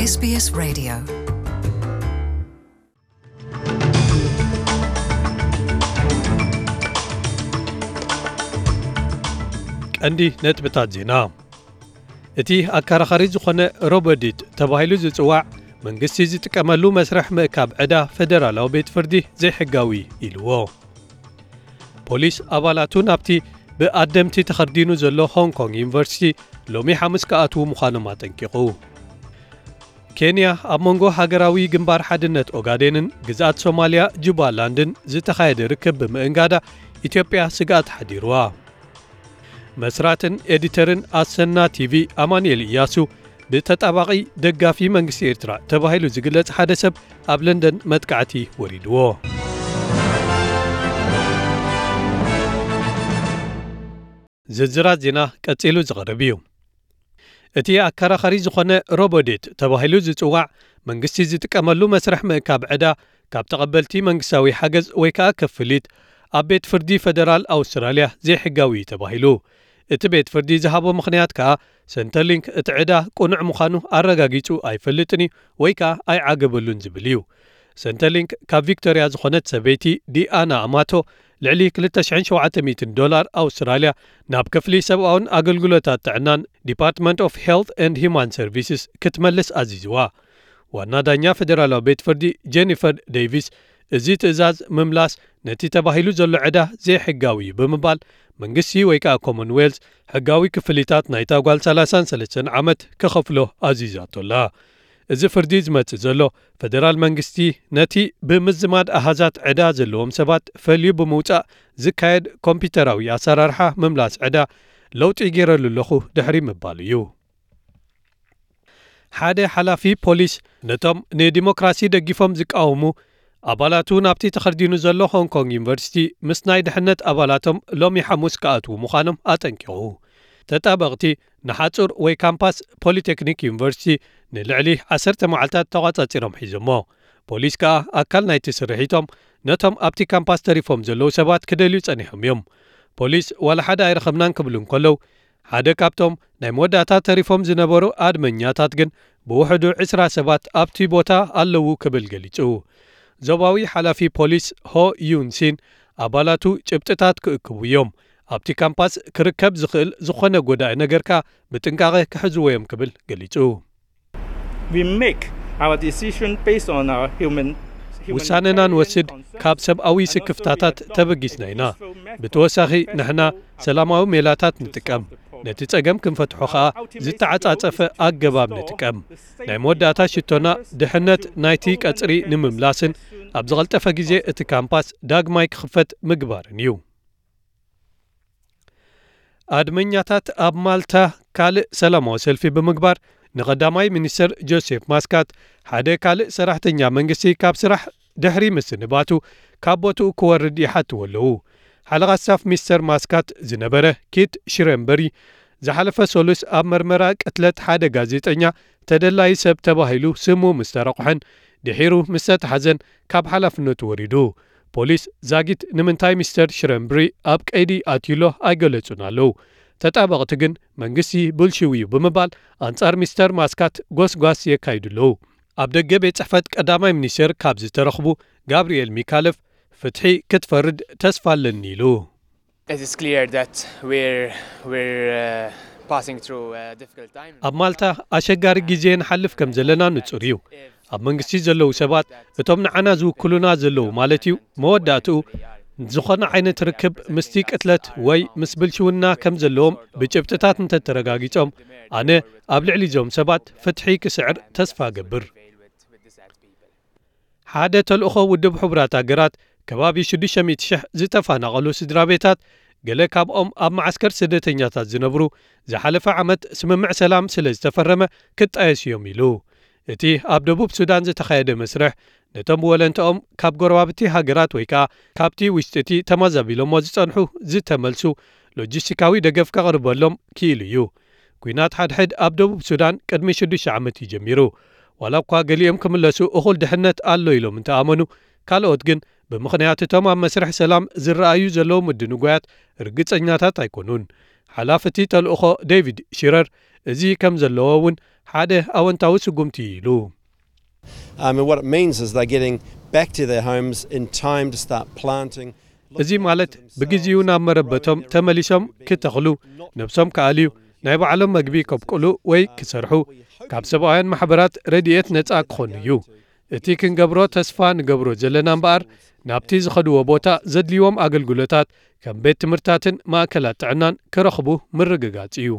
SBS Radio. ቀንዲ ነጥብታት ዜና እቲ ኣከራኻሪ ዝኾነ ሮቦዲት ተባሂሉ ዝጽዋዕ መንግስቲ ዝጥቀመሉ መስርሕ ምእካብ ዕዳ ፌደራላዊ ቤት ፍርዲ ዘይሕጋዊ ኢልዎ። ፖሊስ ኣባላቱ ናብቲ ብኣደምቲ ተኸርዲኑ ዘሎ ሆንግ ኮንግ ዩኒቨርሲቲ ሎሚ ሓሙስ ከኣትዉ ምዃኖም ኣጠንቂቑ። ኬንያ ኣብ መንጎ ሃገራዊ ግንባር ሓድነት ኦጋዴንን ግዛኣት ሶማልያ ጁባላንድን ዝተኻየደ ርክብ ብምእንጋዳ ኢትዮጵያ ስጋኣት ሓዲርዋ። መስራትን ኤዲተርን ኣሰና ቲቪ ኣማንኤል ኢያሱ ብተጣባቒ ደጋፊ መንግስቲ ኤርትራ ተባሂሉ ዝግለጽ ሓደ ሰብ ኣብ ለንደን መጥቃዕቲ ወሪድዎ። ዝርዝራት ዜና ቀጺሉ ዝቐርብ እዩ። እቲ ኣከራኻሪ ዝኾነ ሮቦዴት ተባሂሉ ዝጽዋዕ መንግስቲ ዝጥቀመሉ መስርሕ ምእካብ ዕዳ ካብ ተቐበልቲ መንግስታዊ ሓገዝ ወይ ከዓ ከፍሊት ኣብ ቤት ፍርዲ ፌደራል ኣውስትራልያ ዘይሕጋዊ ተባሂሉ እቲ ቤት ፍርዲ ዝሃቦ ምኽንያት ከዓ ሰንተርሊንክ እቲ ዕዳ ቁኑዕ ምዃኑ ኣረጋጊጹ ኣይፈልጥን ወይ ከዓ ኣይዓገበሉን ዝብል እዩ። ሰንተርሊንክ ካብ ቪክቶርያ ዝኾነት ሰበይቲ ዲኣና ኣማቶ ልዕሊ $2,700 ኣውስትራልያ ናብ ክፍሊ ሰብኣውን ኣገልግሎታት ጥዕናን ዲፓርትመንት ኦፍ ሄልት ኤንድ ሂማን ሰርቪስስ ክትመልስ ኣዚዝዋ። ዋና ዳኛ ፌደራላዊ ቤት ፍርዲ ጄኒፈር ዴቪስ እዚ ትእዛዝ ምምላስ ነቲ ተባሂሉ ዘሎ ዕዳ ዘይሕጋዊ ብምባል መንግስቲ ወይ ከዓ ኮመንዌልስ ሕጋዊ ክፍሊታት ናይታ ጓል 33 ዓመት ከኸፍሎ ኣዚዛቶላ። እዚ ፍርዲ ዝመጽእ ዘሎ ፌደራል መንግስቲ ነቲ ብምዝማድ ኣሃዛት ዕዳ ዘለዎም ሰባት ፈልዩ ብምውፃእ ዝካየድ ኮምፒተራዊ ኣሰራርሓ ምምላስ ዕዳ ለውጢ ገይረሉ ኣለኹ ድሕሪ ምባል እዩ። ሓደ ሓላፊ ፖሊስ ነቶም ንዲሞክራሲ ደጊፎም ዝቃወሙ ኣባላቱ ናብቲ ተኸርዲኑ ዘሎ ሆንግ ኮንግ ዩኒቨርሲቲ ምስ ናይ ድሕነት ኣባላቶም ሎሚ ሓሙስ ከኣትዉ ምዃኖም ኣጠንቂቑ። ተጣበቕቲ ንሓጹር ወይ ካምፓስ ፖሊቴክኒክ ዩኒቨርሲቲ ንልዕሊ 10 መዓልታት ተቋጻጺሮም ሒዞሞ። ፖሊስ ከዓ ኣካል ናይቲ ስርሒቶም ነቶም ኣብቲ ካምፓስ ተሪፎም ዘለዉ ሰባት ክደልዩ ጸኒሖም እዮም። ፖሊስ ዋላ ሓደ ኣይረኸብናን ክብሉ እንከለዉ ሓደ ካብቶም ናይ መወዳእታ ተሪፎም ዝነበሩ ኣድመኛታት ግን ብውሕዱ 20 ሰባት ኣብቲ ቦታ ኣለዉ ክብል ገሊጹ። ዞባዊ ሓላፊ ፖሊስ ሆ ዩንሲን ኣባላቱ ጭብጥታት ክእክቡ እዮም ኣብቲ ካምፓስ ክርከብ ዝኽእል ዝኾነ ጎዳኢ ነገርካ ብጥንቃቐ ክሕዝዎ እዮም ክብል ገሊጹ። ውሳነና ንወስድ ካብ ሰብኣዊ ስክፍታታት ተበጊስና ኢና። ብተወሳኺ ንሕና ሰላማዊ ሜላታት ንጥቀም፣ ነቲ ጸገም ክንፈትሖ ከዓ ዝተዓጻጸፈ ኣገባብ ንጥቀም። ናይ መወዳእታ ሽቶና ድሕነት ናይቲ ቀጽሪ ንምምላስን ኣብ ዝቐልጠፈ ግዜ እቲ ካምፓስ ዳግማይ ክኽፈት ምግባርን እዩ። ኣድመኛታት ኣብ ማልታ ካልእ ሰላማዊ ሰልፊ ብምግባር ንቐዳማይ ሚኒስትር ጆሴፍ ማስካት ሓደ ካልእ ሰራሕተኛ መንግስቲ ካብ ስራሕ ድሕሪ ምስንባቱ ካብ ቦትኡ ክወርድ ይሓትዉ ኣለዉ። ሓለቓ ስታፍ ሚስተር ማስካት ዝነበረ ኪት ሽረምበሪ ዝሓለፈ ሰሉስ ኣብ መርመራ ቅትለት ሓደ ጋዜጠኛ ተደላይ ሰብ ተባሂሉ ስሙ ምስ ተረቑሐን ድሒሩ ምስ ተተሓዘን ካብ ሓላፍነቱ ወሪዱ። ፖሊስ ዛጊት ንምንታይ ሚስተር ሽረምበሪ ኣብ ቀይዲ ኣትዩሎ ኣይገለጹን ኣለዉ። ተጣበቕቲ ግን መንግስቲ ብልሽው እዩ ብምባል ኣንጻር ሚስተር ማስካት ጎስጓስ የካይዱለዉ። ኣብ ደገ ቤት ጽሕፈት ቀዳማይ ሚኒስትር ካብ ዝተረኽቡ ጋብርኤል ሚካለፍ ፍትሒ ክትፈርድ ተስፋ ኣለኒ ኢሉ። ኣብ ማልታ ኣሸጋሪ ግዜ ንሓልፍ ከም ዘለና ንጹር እዩ። ኣብ መንግስቲ ዘለዉ ሰባት እቶም ንዓና ዝውክሉና ዘለዉ ማለት እዩ መወዳእትኡ ዝኾነ ዓይነት ርክብ ምስቲ ቅትለት ወይ ምስ ብልሽውና ከም ዘለዎም ብጭብጥታት እንተተረጋጊጾም ኣነ ኣብ ልዕሊ ዞም ሰባት ፍትሒ ክስዕር ተስፋ ገብር። ሓደ ተልእኾ ውድብ ሕቡራት ኣገራት ከባቢ 600,000 ዝተፈናቐሉ ስድራ ቤታት ገለ ካብኦም ኣብ ማዓስከር ስደተኛታት ዝነብሩ ዝሓለፈ ዓመት ስምምዕ ሰላም ስለ ዝተፈረመ ክጣየስ እዮም ኢሉ። እቲ ኣብ ደቡብ ሱዳን ዝተኻየደ መስርሕ ነቶም ወለንተኦም ካብ ጎረባብቲ ሃገራት ወይ ከዓ ካብቲ ውሽጢ ተመዛቢሎሞ ዝጸንሑ ዝተመልሱ ሎጂስቲካዊ ደገፍ ከቕርበሎም ክኢሉ እዩ። ኩናት ሓድሕድ ኣብ ደቡብ ሱዳን ቅድሚ 6 ዓመት እዩ ጀሚሩ። ዋላ እኳ ገሊኦም ክምለሱ እኹል ድሕነት ኣሎ ኢሎም እንተኣመኑ ካልኦት ግን ብምኽንያት እቶም ኣብ መስርሕ ሰላም ዝረኣዩ ዘለዉ ምድንጓያት ርግጸኛታት ኣይኮኑን። ሓላፍቲ ተልእኾ ዴቪድ ሽረር እዚ ከም ዘለዎ እውን ሓደ ኣወንታዊ ስጉምቲ ኢሉ And what it means is they're getting back to their homes in time to start planting. እዚ ማለት ብግዚኡ ናብ መረበቶም ተመሊሶም ክተኽሉ ነብሶም ከኣልዩ ናይ ባዕሎም መግቢ ከብቅሉ ወይ ክሰርሑ ካብ ሰብኣውያን ማሕበራት ረድኤት ነፃ ክኾኑ እዩ እቲ ክንገብሮ ተስፋ ንገብሮ ዘለና እምበኣር ናብቲ ዝኸድዎ ቦታ ዘድልይዎም ኣገልግሎታት ከም ቤት ትምህርታትን ማእከላት ጥዕናን ክረኽቡ ምርግጋጽ እዩ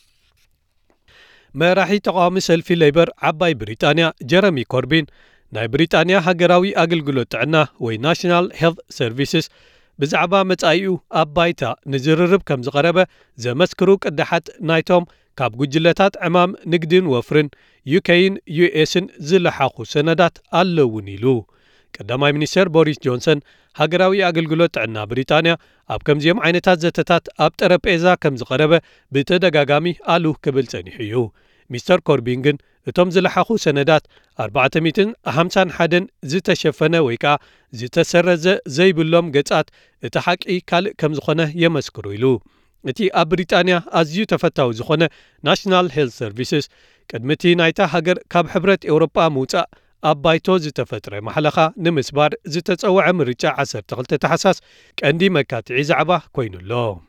መራሒ ተቃዋሚ ሰልፊ ሌበር ዓባይ ብሪጣንያ ጀረሚ ኮርቢን ናይ ብሪጣንያ ሃገራዊ ኣገልግሎት ጥዕና ወይ ናሽናል ሄልት ሰርቪስስ ብዛዕባ መጻኢኡ ኣብ ባይታ ንዝርርብ ከም ዝቐረበ ዘመስክሩ ቅድሓት ናይቶም ካብ ጉጅለታት ዕማም ንግድን ወፍርን ዩኬይን ዩኤስን ዝለሓኹ ሰነዳት ኣለውን ኢሉ ቀዳማይ ሚኒስተር ቦሪስ ጆንሰን ሃገራዊ ኣገልግሎት ጥዕና ብሪጣንያ ኣብ ከምዚኦም ዓይነታት ዘተታት ኣብ ጠረጴዛ ከም ዝቐረበ ብተደጋጋሚ ኣሉ ክብል ጸኒሑ እዩ ሚስተር ኮርቢን ግን እቶም ዝለሓኹ ሰነዳት 451 ዝተሸፈነ ወይ ከዓ ዝተሰረዘ ዘይብሎም ገጻት እቲ ሓቂ ካልእ ከም ዝኾነ የመስክሩ ኢሉ እቲ ኣብ ብሪጣንያ ኣዝዩ ተፈታዊ ዝኾነ ናሽናል ሄልት ሰርቪስስ ቅድሚቲ ናይታ ሃገር ካብ ሕብረት ኤውሮጳ ምውፃእ ኣብ ባይቶ ዝተፈጥረ ማሕለኻ ንምስባር ዝተጸውዐ ምርጫ 12 ታሕሳስ ቀንዲ መካትዒ ዛዕባ ኮይኑሎ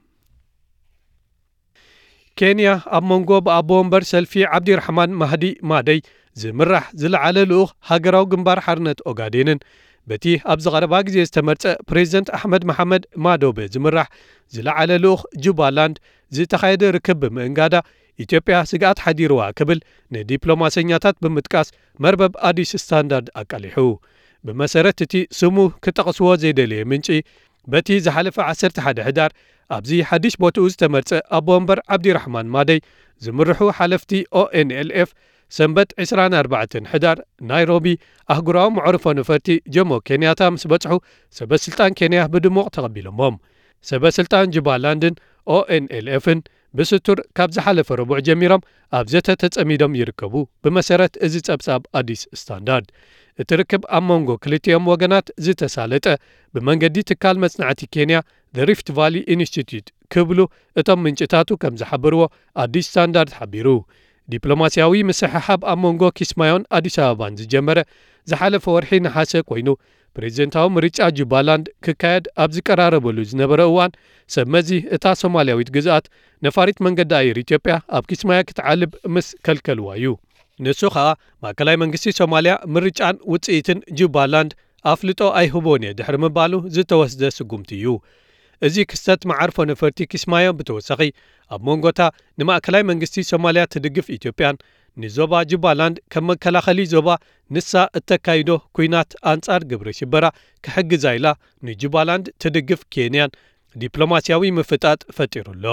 ኬንያ ኣብ መንጎ ብኣቦ ወንበር ሰልፊ ዓብዲረሕማን ማህዲ ማደይ ዝምራሕ ዝለዓለ ልኡኽ ሃገራዊ ግንባር ሓርነት ኦጋዴንን በቲ ኣብ ዝቐረባ ግዜ ዝተመርጸ ፕሬዚደንት ኣሕመድ መሐመድ ማዶቤ ዝምራሕ ዝለዓለ ልኡኽ ጁባላንድ ዝተኻየደ ርክብ ብምእንጋዳ ኢትዮጵያ ስጋኣት ሓዲርዋ ክብል ንዲፕሎማሰኛታት ብምጥቃስ መርበብ ኣዲስ ስታንዳርድ ኣቃሊሑ ብመሰረት እቲ ስሙ ክጠቕስዎ ዘይደለየ ምንጪ በቲ ዝሓለፈ 11 ሕዳር ኣብዚ ሓድሽ ቦትኡ ዝተመርጸ ኣቦ ወንበር ዓብዲረሕማን ማደይ ዝምርሑ ሓለፍቲ ኦኤንኤልኤፍ ሰንበት 24 ሕዳር ናይሮቢ ኣህጉራዊ መዕርፎ ነፈርቲ ጆሞ ኬንያታ ምስ በጽሑ ሰበስልጣን ኬንያ ብድሙቕ ተቐቢሎሞም ሰበስልጣን ጁባላንድን ኦኤንኤልኤፍን ብስቱር ካብ ዝሓለፈ ረቡዕ ጀሚሮም ኣብ ዘተ ተጸሚዶም ይርከቡ ብመሰረት እዚ ጸብጻብ ኣዲስ ስታንዳርድ እቲ ርክብ ኣብ መንጎ ክልቲኦም ወገናት ዝተሳለጠ ብመንገዲ ትካል መጽናዕቲ ኬንያ ዘ ሪፍት ቫሊ ኢንስቲትዩት ክብሉ እቶም ምንጭታቱ ከም ዝሓበርዎ ኣዲስ ስታንዳርድ ሓቢሩ ዲፕሎማስያዊ ምስሕሓብ ኣብ መንጎ ኪስማዮን ኣዲስ ኣበባን ዝጀመረ ዝሓለፈ ወርሒ ነሓሰ ኮይኑ ፕሬዚደንታዊ ምርጫ ጁባላንድ ክካየድ ኣብ ዝቀራረበሉ ዝነበረ እዋን ሰብ መዚ እታ ሶማልያዊት ግዝኣት ነፋሪት መንገዲ ኣየር ኢትዮጵያ ኣብ ኪስማያ ክትዓልብ ምስ ከልከልዋ እዩ ንሱ ከዓ ማእከላይ መንግስቲ ሶማልያ ምርጫን ውፅኢትን ጁባላንድ ኣፍልጦ ኣይህቦን እየ ድሕሪ ምባሉ ዝተወስደ ስጉምቲ እዩ እዚ ክስተት መዓርፎ ነፈርቲ ኪስማዮ ብተወሳኺ ኣብ መንጎታ ንማእከላይ መንግስቲ ሶማልያ ትድግፍ ኢትዮጵያን ንዞባ ጁባላንድ ከም መከላኸሊ ዞባ ንሳ እተካይዶ ኩናት ኣንጻር ግብሪ ሽበራ ክሕግዛ ኢላ ንጁባላንድ ትድግፍ ኬንያን ዲፕሎማስያዊ ምፍጣጥ ፈጢሩሎ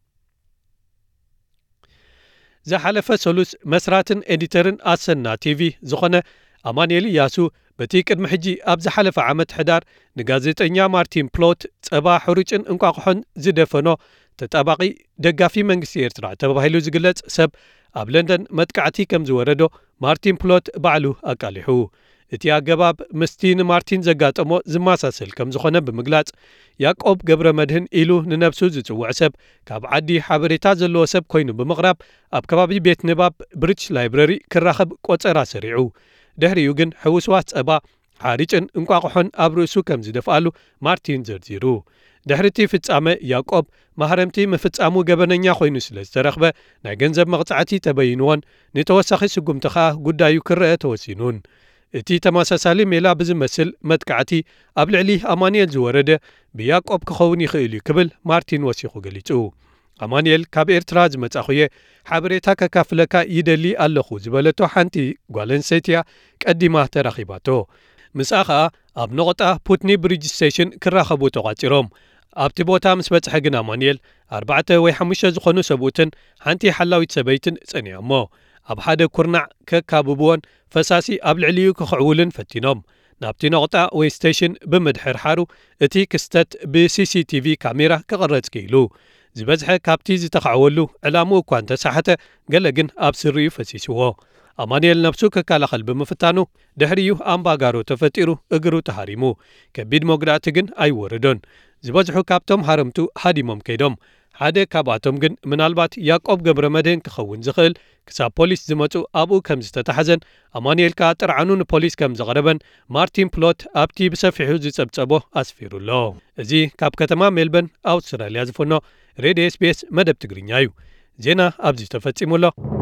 ዝሓለፈ ሰሉስ መስራትን ኤዲተርን ኣሰና ቲቪ ዝኾነ ኣማንኤል ያሱ በቲ ቅድሚ ሕጂ ኣብ ዝሓለፈ ዓመት ሕዳር ንጋዜጠኛ ማርቲን ፕሎት ጸባ ሕሩጭን እንቋቑሖን ዝደፈኖ ተጣባቂ ደጋፊ መንግስቲ ኤርትራ ተባሂሉ ዝግለጽ ሰብ ኣብ ለንደን መጥቃዕቲ ከም ዝወረዶ ማርቲን ፕሎት ባዕሉ ኣቃሊሑ እቲ ኣገባብ ምስቲ ንማርቲን ዘጋጠሞ ዝማሳሰል ከም ዝኾነ ብምግላጽ ያዕቆብ ገብረ መድህን ኢሉ ንነብሱ ዝጽውዕ ሰብ ካብ ዓዲ ሓበሬታ ዘለዎ ሰብ ኮይኑ ብምቕራብ ኣብ ከባቢ ቤት ንባብ ብሪቲሽ ላይብረሪ ክራኸብ ቆጸራ ሰሪዑ ድሕሪኡ ግን ሕውስዋት ጸባ ሓሪጭን እንቋቑሖን ኣብ ርእሱ ከም ዝደፍኣሉ ማርቲን ዘርዚሩ ድሕርቲ ፍጻመ ያዕቆብ ማህረምቲ ምፍጻሙ ገበነኛ ኮይኑ ስለ ዝተረኽበ ናይ ገንዘብ መቕጻዕቲ ተበይንዎን ንተወሳኺ ስጉምቲ ኸኣ ጉዳዩ ክርአ ተወሲኑን እቲ ተመሳሳሊ ሜላ ብዝመስል መጥቃዕቲ ኣብ ልዕሊ ኣማንኤል ዝወረደ ብያዕቆብ ክኸውን ይኽእል እዩ ክብል ማርቲን ወሲኹ ገሊጹ ኣማንኤል ካብ ኤርትራ ዝመጻኹየ ሓበሬታ ከካፍለካ ይደሊ ኣለኹ ዝበለቶ ሓንቲ ጓል ኣንስተይቲ ቀዲማ ተራኺባቶ ምስኣ ኸኣ ኣብ ነቑጣ ፑትኒ ብሪጅ ስቴሽን ክራኸቡ ተቋፂሮም ኣብቲ ቦታ ምስ በጽሐ ግን ኣማንኤል 4 ወይ 5 ዝኾኑ ሰብኡትን ሓንቲ ሓላዊት ሰበይትን ጸኒዖሞ ኣብ ሓደ ኩርናዕ ከካብብዎን ፈሳሲ ኣብ ልዕሊኡ ክኽዕውልን ፈቲኖም ናብቲ ነቑጣ ወይ ስቴሽን ብምድሕር ሓሩ እቲ ክስተት ብሲሲቲቪ ካሜራ ክቕረጽ ክኢሉ ዝበዝሐ ካብቲ ዝተኻዕወሉ ዕላምኡ እኳ እንተሳሓተ ገለ ግን ኣብ ስርዩ ፈሲስዎ ኣማንኤል ነብሱ ክከላኸል ብምፍታኑ ድሕሪዩ ኣምባጋሮ ተፈጢሩ እግሩ ተሃሪሙ ከቢድ መጉዳእቲ ግን ኣይወረዶን ዝበዝሑ ካብቶም ሃረምቱ ሃዲሞም ከይዶም ሓደ ካብኣቶም ግን ምናልባት ያዕቆብ ገብረ መድህን ክኸውን ዝኽእል ክሳብ ፖሊስ ዝመፁ ኣብኡ ከም ዝተታሕዘን ኣማኑኤልካ ጥርዓኑ ንፖሊስ ከም ዘቕረበን ማርቲን ፕሎት ኣብቲ ብሰፊሑ ዝጸብጸቦ ኣስፊሩሎ። እዚ ካብ ከተማ ሜልበርን ኣውስትራልያ ዝፍኖ ሬድዮ SBS መደብ ትግርኛ እዩ። ዜና ኣብዚ ተፈጺሙሎ።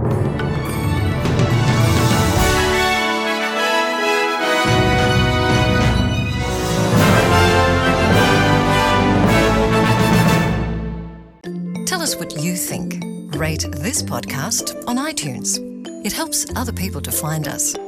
Tell us what you think. Rate this podcast on iTunes. It helps other people to find us.